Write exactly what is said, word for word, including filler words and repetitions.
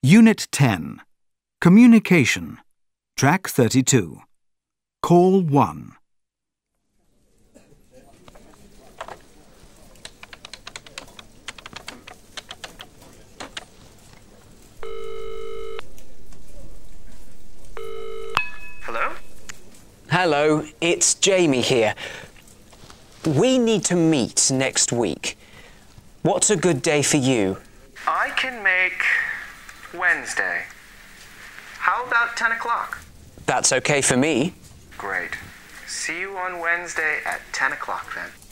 Unit ten. Communication. Track thirty-two. Call one. Hello? Hello, it's Jamie here. We need to meet next week. What's a good day for you? I can make Wednesday. How about ten o'clock? That's okay for me. Great. See you on Wednesday at ten o'clock then.